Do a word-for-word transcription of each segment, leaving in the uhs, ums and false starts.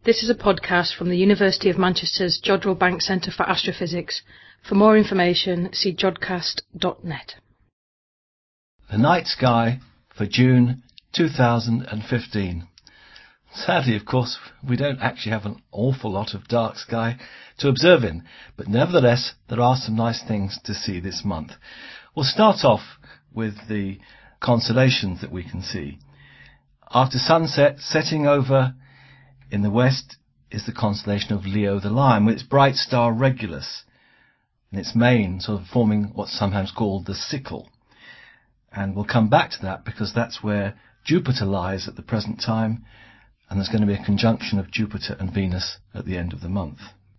This is a podcast from the University of Manchester's Jodrell Bank Centre for Astrophysics. For more information, see jodcast dot net. The night sky for June two thousand fifteen. Sadly, of course, we don't actually have an awful lot of dark sky to observe in, but nevertheless, there are some nice things to see this month. We'll start off with the constellations that we can see. After sunset, setting over in the west is the constellation of Leo the Lion, with its bright star Regulus, and its main sort of forming what's sometimes called the sickle. And we'll come back to that because that's where Jupiter lies at the present time, and there's going to be a conjunction of Jupiter and Venus at the end of the month.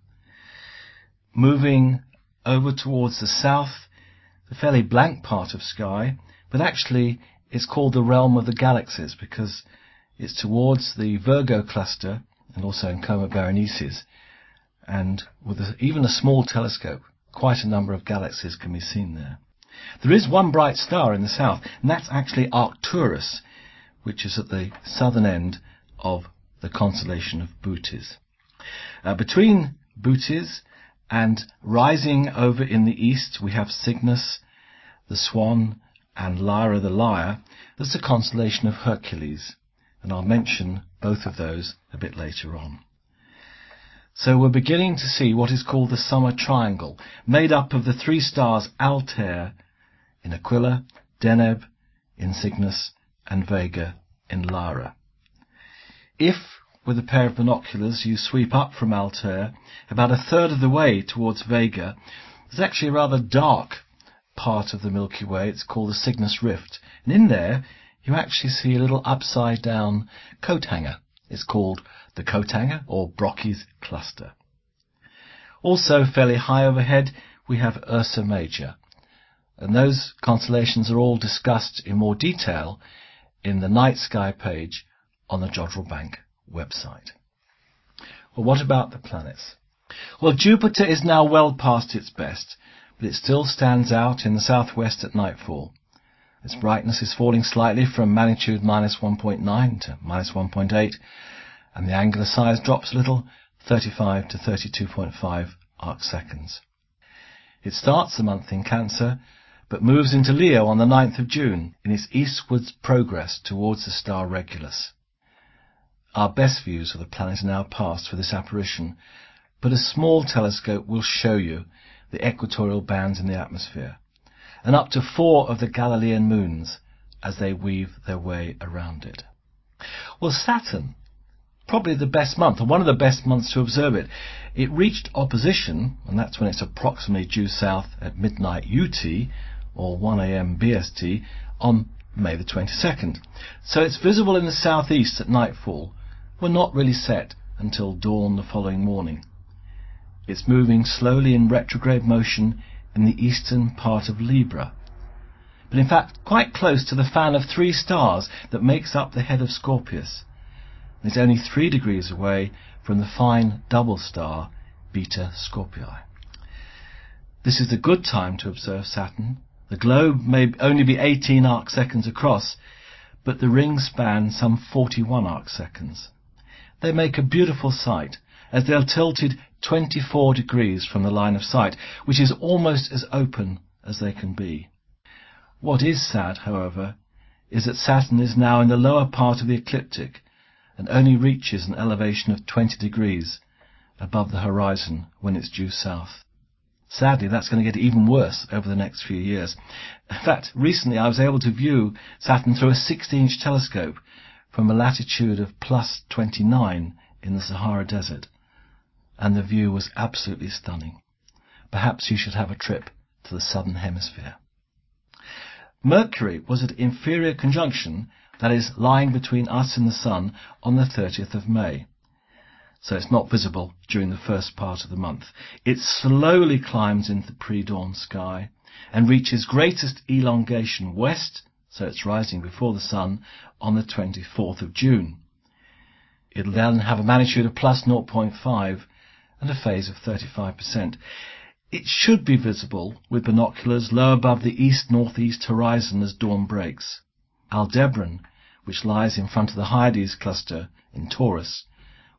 Moving over towards the south, the fairly blank part of sky, but actually it's called the realm of the galaxies because it's towards the Virgo cluster and also in Coma Berenices, and with a, even a small telescope, quite a number of galaxies can be seen there. There is one bright star in the south, and that's actually Arcturus, which is at the southern end of the constellation of Bootes. Uh, between Bootes and rising over in the east, we have Cygnus, the Swan, and Lyra the Lyre. That's the constellation of Hercules, and I'll mention both of those a bit later on. So we're beginning to see what is called the Summer Triangle, made up of the three stars Altair in Aquila, Deneb in Cygnus, and Vega in Lyra. If, with a pair of binoculars, you sweep up from Altair, about a third of the way towards Vega, there's actually a rather dark part of the Milky Way. It's called the Cygnus Rift, and in there you actually see a little upside-down coat hanger. It's called the coat hanger, or Brocchi's cluster. Also, fairly high overhead, we have Ursa Major. And those constellations are all discussed in more detail in the night sky page on the Jodrell Bank website. Well, what about the planets? Well, Jupiter is now well past its best, but it still stands out in the southwest at nightfall. Its brightness is falling slightly from magnitude minus one point nine to minus one point eight, and the angular size drops a little, thirty-five to thirty-two point five arcseconds. It starts the month in Cancer, but moves into Leo on the ninth of June in its eastwards progress towards the star Regulus. Our best views of the planet are now past for this apparition, but a small telescope will show you the equatorial bands in the atmosphere, and up to four of the Galilean moons as they weave their way around it. Well, Saturn, probably the best month, or one of the best months to observe it. It reached opposition, and that's when it's approximately due south at midnight U T, or one a m B S T, on May the twenty-second. So it's visible in the southeast at nightfall. We're not really set until dawn the following morning. It's moving slowly in retrograde motion in the eastern part of Libra, but in fact quite close to the fan of three stars that makes up the head of Scorpius. It's only three degrees away from the fine double star Beta Scorpii. This is a good time to observe Saturn. The globe may only be eighteen arcseconds across, but the rings span some forty-one arcseconds. They make a beautiful sight, as they are tilted twenty-four degrees from the line of sight, which is almost as open as they can be. What is sad, however, is that Saturn is now in the lower part of the ecliptic and only reaches an elevation of twenty degrees above the horizon when it's due south. Sadly, that's going to get even worse over the next few years. In fact, recently I was able to view Saturn through a sixty-inch telescope from a latitude of plus twenty-nine in the Sahara Desert, and the view was absolutely stunning. Perhaps you should have a trip to the southern hemisphere. Mercury was at inferior conjunction, that is, lying between us and the Sun, on the thirtieth of May. So it's not visible during the first part of the month. It slowly climbs into the pre-dawn sky and reaches greatest elongation west, so it's rising before the Sun, on the twenty-fourth of June. It'll then have a magnitude of plus zero point five and a phase of thirty-five percent. It should be visible with binoculars low above the east-northeast horizon as dawn breaks. Aldebaran, which lies in front of the Hyades cluster in Taurus,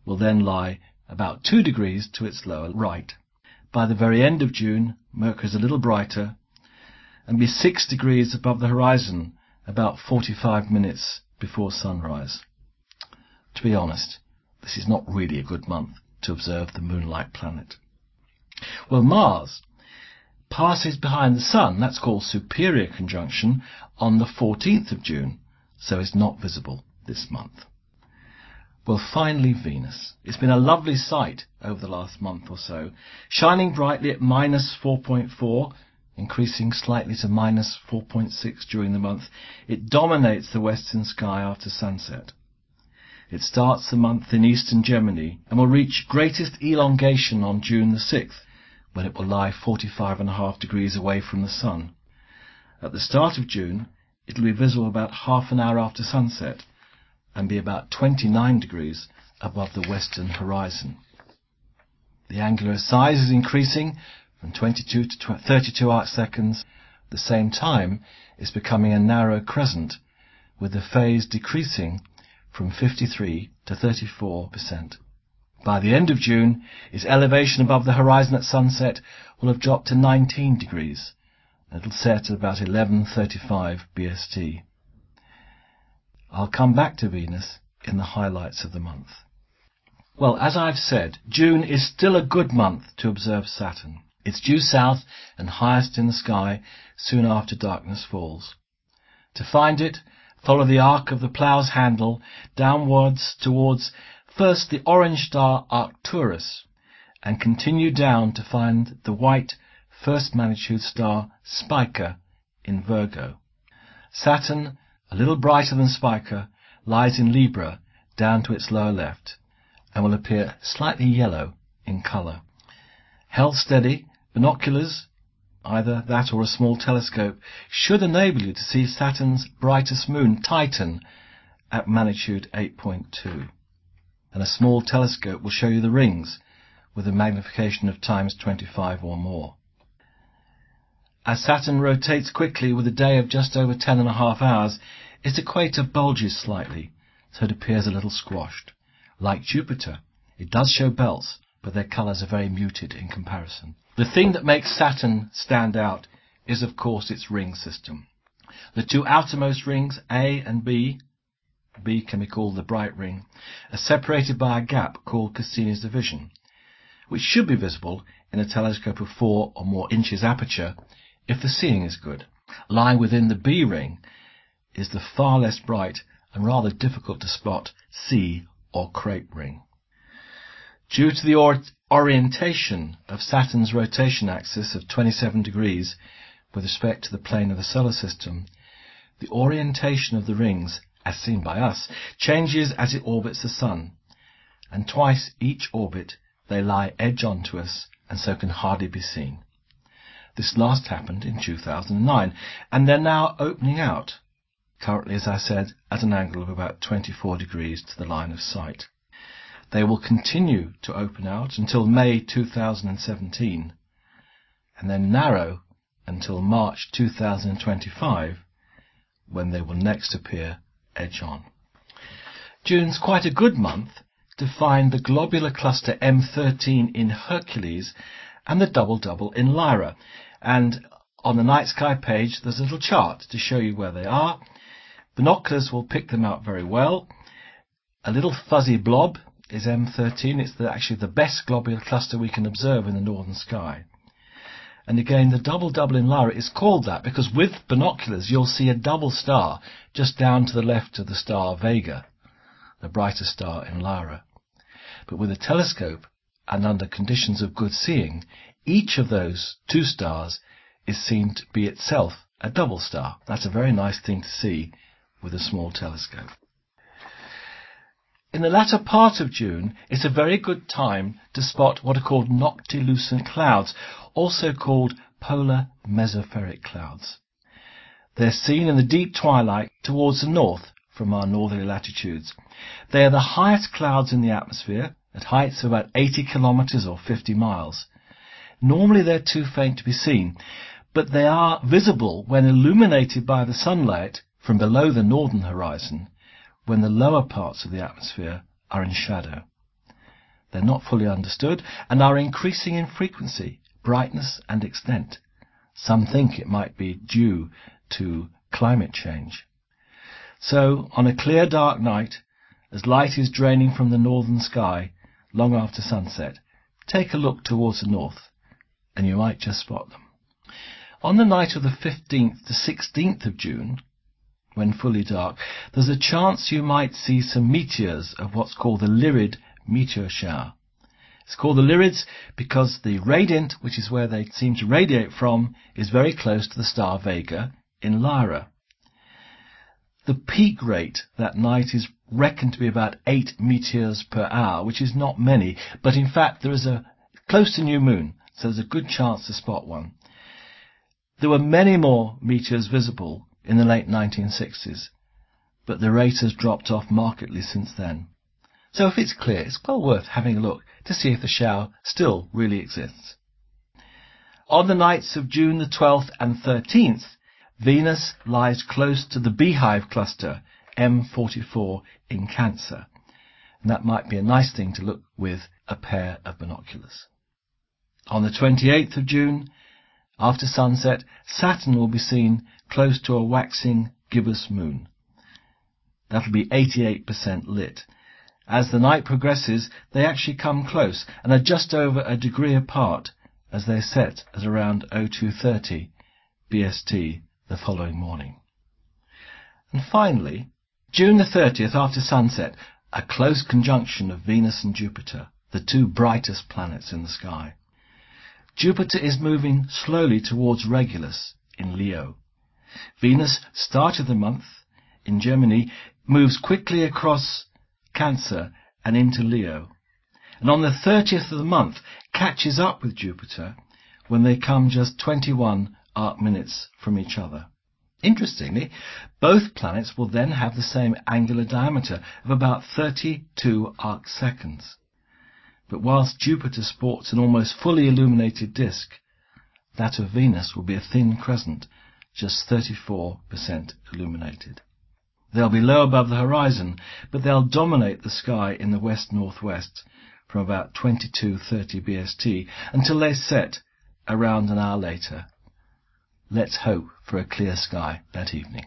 will then lie about two degrees to its lower right. By the very end of June, Mercury is a little brighter and be six degrees above the horizon about forty-five minutes before sunrise. To be honest, this is not really a good month to observe the moon-like planet. Well, Mars passes behind the Sun, that's called superior conjunction, on the fourteenth of June, so it's not visible this month. Well, finally, Venus. It's been a lovely sight over the last month or so, shining brightly at minus four point four, increasing slightly to minus four point six during the month. It dominates the western sky after sunset. It starts the month in eastern Gemini and will reach greatest elongation on June the sixth, when it will lie forty-five and a half degrees away from the Sun. At the start of June, it will be visible about half an hour after sunset and be about twenty-nine degrees above the western horizon. The angular size is increasing from twenty-two to thirty-two arc seconds. At the same time, it's becoming a narrow crescent, with the phase decreasing from fifty-three to thirty-four percent. By the end of June, its elevation above the horizon at sunset will have dropped to nineteen degrees. It will set at about eleven thirty-five B S T. I'll come back to Venus in the highlights of the month. Well, as I've said, June is still a good month to observe Saturn. It's due south and highest in the sky soon after darkness falls. To find it, follow the arc of the plough's handle downwards towards first the orange star Arcturus, and continue down to find the white first magnitude star Spica in Virgo. Saturn, a little brighter than Spica, lies in Libra down to its lower left, and will appear slightly yellow in colour. Held steady, binoculars, either that or a small telescope, should enable you to see Saturn's brightest moon, Titan, at magnitude eight point two. And a small telescope will show you the rings with a magnification of times twenty-five or more. As Saturn rotates quickly with a day of just over ten and a half hours, its equator bulges slightly, so it appears a little squashed. Like Jupiter, it does show belts, but their colours are very muted in comparison. The thing that makes Saturn stand out is, of course, its ring system. The two outermost rings, A and B, B can be called the bright ring, are separated by a gap called Cassini's division, which should be visible in a telescope of four or more inches aperture if the seeing is good. Lying within the B ring is the far less bright and rather difficult to spot C or crepe ring. Due to the or- orientation of Saturn's rotation axis of twenty-seven degrees with respect to the plane of the solar system, the orientation of the rings, as seen by us, changes as it orbits the Sun, and twice each orbit they lie edge on to us and so can hardly be seen. This last happened in two thousand nine, and they're now opening out, currently, as I said, at an angle of about twenty-four degrees to the line of sight. They will continue to open out until May two thousand seventeen, and then narrow until March two thousand twenty-five, when they will next appear edge on. June's quite a good month to find the globular cluster M thirteen in Hercules and the double-double in Lyra. And on the night sky page there's a little chart to show you where they are. Binoculars will pick them out very well. A little fuzzy blob is M thirteen. It's the, actually the best globular cluster we can observe in the northern sky. And again, the double-double in Lyra is called that because with binoculars you'll see a double star just down to the left of the star Vega, the brighter star in Lyra. But with a telescope and under conditions of good seeing, each of those two stars is seen to be itself a double star. That's a very nice thing to see with a small telescope. In the latter part of June, it's a very good time to spot what are called noctilucent clouds, also called polar mesospheric clouds. They're seen in the deep twilight towards the north from our northerly latitudes. They are the highest clouds in the atmosphere, at heights of about eighty kilometres or fifty miles. Normally they're too faint to be seen, but they are visible when illuminated by the sunlight from below the northern horizon, when the lower parts of the atmosphere are in shadow. They're not fully understood and are increasing in frequency, brightness and extent. Some think it might be due to climate change. So, on a clear dark night, as light is draining from the northern sky long after sunset, take a look towards the north, and you might just spot them. On the night of the fifteenth to sixteenth of June, when fully dark, there's a chance you might see some meteors of what's called the Lyrid meteor shower. It's called the Lyrids because the radiant, which is where they seem to radiate from, is very close to the star Vega in Lyra. The peak rate that night is reckoned to be about eight meteors per hour, which is not many, but in fact there is a close to new moon, so there's a good chance to spot one. There were many more meteors visible in the late nineteen sixties, but the rate has dropped off markedly since then. So if it's clear, it's well worth having a look to see if the shower still really exists. On the nights of June the twelfth and thirteenth, Venus lies close to the Beehive cluster M forty-four in Cancer, and that might be a nice thing to look with a pair of binoculars. On the twenty-eighth of June, after sunset, Saturn will be seen close to a waxing gibbous moon. That'll be eighty-eight percent lit. As the night progresses, they actually come close and are just over a degree apart as they set at around oh two thirty B S T the following morning. And finally, June the thirtieth after sunset, a close conjunction of Venus and Jupiter, the two brightest planets in the sky. Jupiter is moving slowly towards Regulus in Leo. Venus, start of the month in Gemini, moves quickly across Cancer and into Leo, and on the thirtieth of the month catches up with Jupiter when they come just twenty-one arc minutes from each other. Interestingly, both planets will then have the same angular diameter of about thirty-two arc seconds. But whilst Jupiter sports an almost fully illuminated disk, that of Venus will be a thin crescent, just thirty-four percent illuminated. They'll be low above the horizon, but they'll dominate the sky in the west-northwest from about twenty-two thirty B S T until they set around an hour later. Let's hope for a clear sky that evening.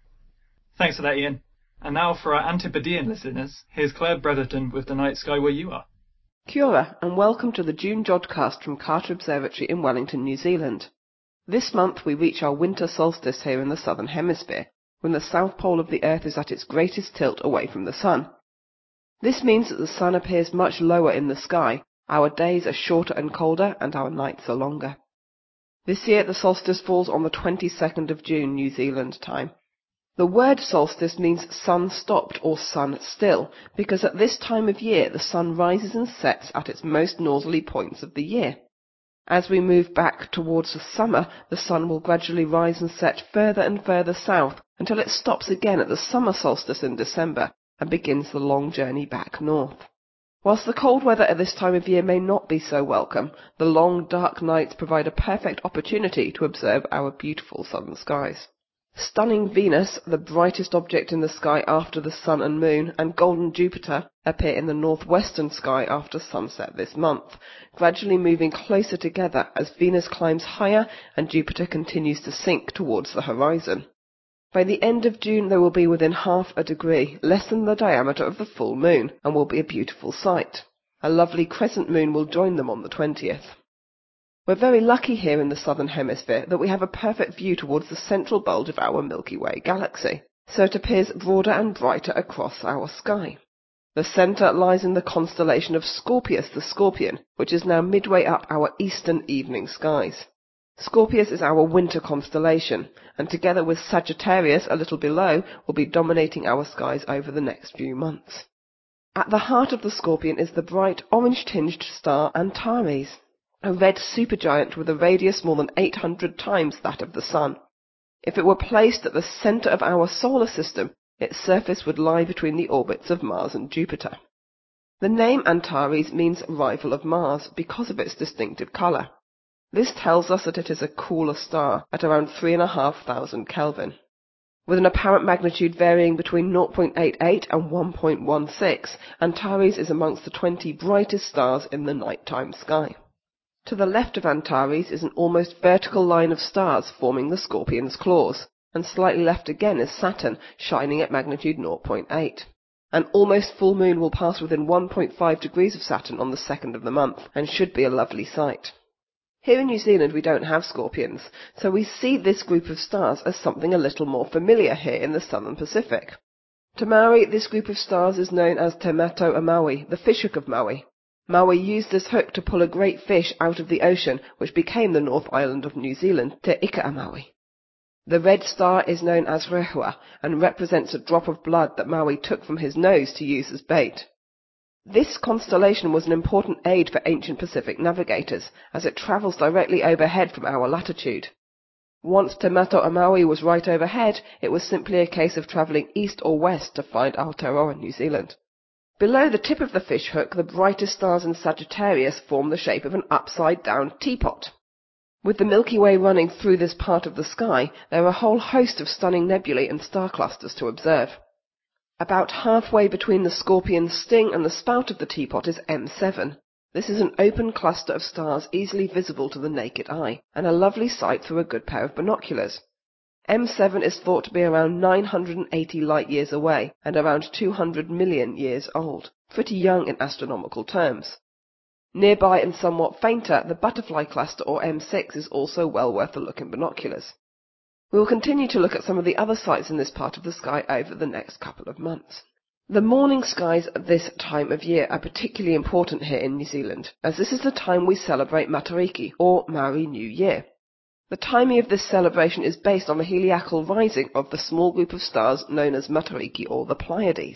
Thanks for that, Ian. And now for our Antipodean listeners, here's Claire Bretherton with the night sky where you are. Kia ora, and welcome to the June Jodcast from Carter Observatory in Wellington, New Zealand. This month we reach our winter solstice here in the southern hemisphere, when the south pole of the Earth is at its greatest tilt away from the sun. This means that the sun appears much lower in the sky, our days are shorter and colder, and our nights are longer. This year the solstice falls on the twenty-second of June, New Zealand time. The word solstice means sun stopped or sun still, because at this time of year the sun rises and sets at its most northerly points of the year. As we move back towards the summer, the sun will gradually rise and set further and further south until it stops again at the summer solstice in December and begins the long journey back north. Whilst the cold weather at this time of year may not be so welcome, the long dark nights provide a perfect opportunity to observe our beautiful southern skies. Stunning Venus, the brightest object in the sky after the sun and moon, and golden Jupiter appear in the northwestern sky after sunset this month, gradually moving closer together as Venus climbs higher and Jupiter continues to sink towards the horizon. By the end of June they will be within half a degree, less than the diameter of the full moon, and will be a beautiful sight. A lovely crescent moon will join them on the twentieth. We're very lucky here in the southern hemisphere that we have a perfect view towards the central bulge of our Milky Way galaxy, so it appears broader and brighter across our sky. The centre lies in the constellation of Scorpius the Scorpion, which is now midway up our eastern evening skies. Scorpius is our winter constellation, and together with Sagittarius a little below, will be dominating our skies over the next few months. At the heart of the Scorpion is the bright orange-tinged star Antares, a red supergiant with a radius more than eight hundred times that of the Sun. If it were placed at the centre of our solar system, its surface would lie between the orbits of Mars and Jupiter. The name Antares means rival of Mars because of its distinctive colour. This tells us that it is a cooler star at around three and a half thousand Kelvin. With an apparent magnitude varying between zero point eight eight and one point one six, Antares is amongst the twenty brightest stars in the nighttime sky. To the left of Antares is an almost vertical line of stars forming the Scorpion's claws, and slightly left again is Saturn, shining at magnitude zero point eight. An almost full moon will pass within one point five degrees of Saturn on the second of the month, and should be a lovely sight. Here in New Zealand we don't have scorpions, so we see this group of stars as something a little more familiar here in the southern Pacific. To Maori, this group of stars is known as Te Mato a Maui, the fish hook of Maui. Maui used this hook to pull a great fish out of the ocean, which became the North Island of New Zealand, Te Ika a Maui. The red star is known as Rehua, and represents a drop of blood that Maui took from his nose to use as bait. This constellation was an important aid for ancient Pacific navigators, as it travels directly overhead from our latitude. Once Te Mato a Maui was right overhead, it was simply a case of travelling east or west to find Aotearoa, New Zealand. Below the tip of the fish hook, the brightest stars in Sagittarius form the shape of an upside-down teapot. With the Milky Way running through this part of the sky, there are a whole host of stunning nebulae and star clusters to observe. About halfway between the Scorpion's sting and the spout of the teapot is M seven. This is an open cluster of stars easily visible to the naked eye, and a lovely sight through a good pair of binoculars. M seven is thought to be around nine hundred eighty light-years away, and around two hundred million years old, pretty young in astronomical terms. Nearby and somewhat fainter, the Butterfly Cluster, or M six, is also well worth a look in binoculars. We will continue to look at some of the other sights in this part of the sky over the next couple of months. The morning skies at this time of year are particularly important here in New Zealand, as this is the time we celebrate Matariki, or Maori New Year. The timing of this celebration is based on the heliacal rising of the small group of stars known as Matariki, or the Pleiades.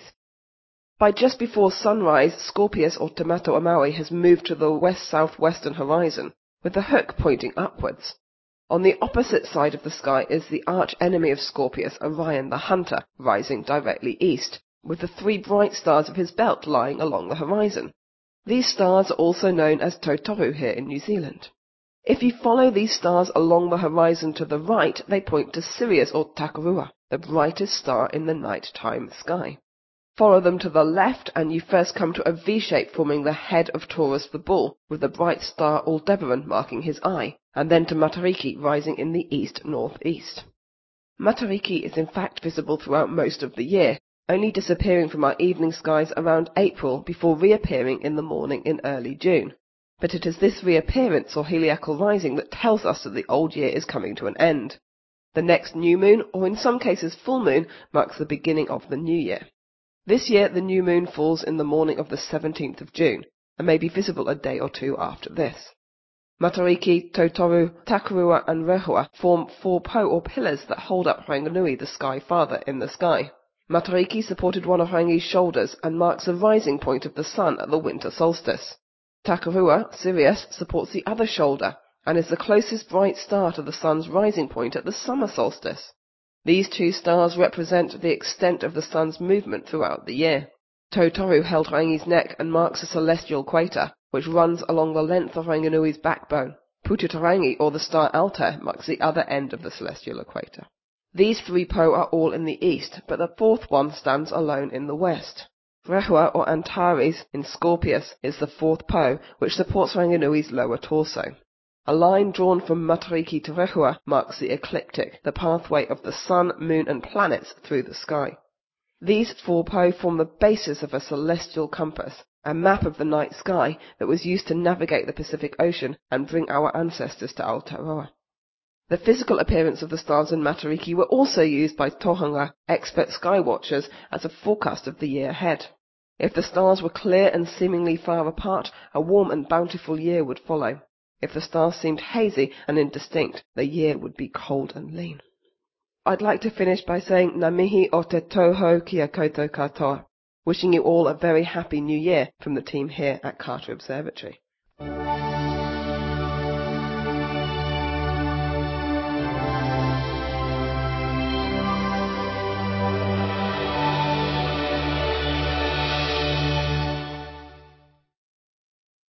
By just before sunrise, Scorpius, or Te Mato a Maui, has moved to the west-southwestern horizon, with the hook pointing upwards. On the opposite side of the sky is the arch-enemy of Scorpius, Orion the Hunter, rising directly east, with the three bright stars of his belt lying along the horizon. These stars are also known as Tautoru here in New Zealand. If you follow these stars along the horizon to the right, they point to Sirius, or Takurua, the brightest star in the night-time sky. Follow them to the left, and you first come to a V-shape forming the head of Taurus the Bull, with the bright star Aldebaran marking his eye, and then to Matariki rising in the east-northeast. Matariki is in fact visible throughout most of the year, only disappearing from our evening skies around April before reappearing in the morning in early June. But it is this reappearance or heliacal rising that tells us that the old year is coming to an end. The next new moon, or in some cases full moon, marks the beginning of the new year. This year the new moon falls in the morning of the seventeenth of June, and may be visible a day or two after this. Matariki, Tautoru, Takurua and Rehua form four po or pillars that hold up Ranginui, the Sky Father, in the sky. Matariki supported one of Rangi's shoulders and marks the rising point of the sun at the winter solstice. Takurua, Sirius, supports the other shoulder and is the closest bright star to the sun's rising point at the summer solstice. These two stars represent the extent of the sun's movement throughout the year. Tautoru held Rangi's neck and marks a celestial equator, which runs along the length of Ranginui's backbone. Pututarangi, or the star Altair, marks the other end of the celestial equator. These three po are all in the east, but the fourth one stands alone in the west. Rehua, or Antares, in Scorpius, is the fourth po, which supports Ranginui's lower torso. A line drawn from Matariki to Rehua marks the ecliptic, the pathway of the sun, moon and planets through the sky. These four po form the basis of a celestial compass, a map of the night sky that was used to navigate the Pacific Ocean and bring our ancestors to Aotearoa. The physical appearance of the stars in Matariki were also used by tohunga, expert sky watchers, as a forecast of the year ahead. If the stars were clear and seemingly far apart, a warm and bountiful year would follow. If the stars seemed hazy and indistinct, the year would be cold and lean. I'd like to finish by saying Ngā mihi o te toho kia koutou katoa, wishing you all a very happy new year from the team here at Carter Observatory.